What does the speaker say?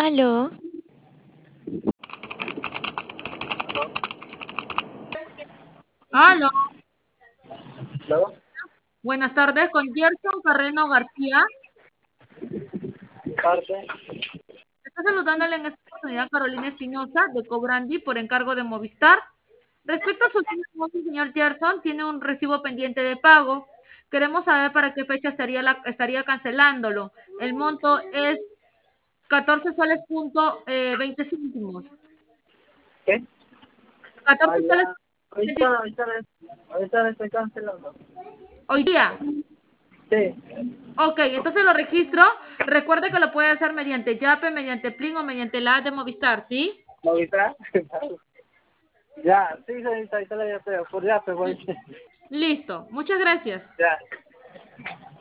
Aló. Aló, ¿No? buenas tardes, con Gerson Carreno García. Parte. Está saludándole en esta oportunidad Carolina Espinosa de Cobrandi por encargo de Movistar. Respecto a su línea móvil, señor Gerson, tiene un recibo pendiente de pago. Queremos saber para qué fecha estaría cancelándolo. El monto es 14 soles punto 20 céntimos. ¿Qué? 14 Ah, soles ya. Ahorita le estoy cancelando. hoy día. Sí. Ok, entonces lo registro. Recuerde que lo puede hacer mediante Yape, mediante Plin o mediante la app de Movistar, ¿sí? ¿Movistar? Ya, sí, señorita, ahorita le voy a hacer. Por ya, te voy. Listo. Muchas gracias. Ya.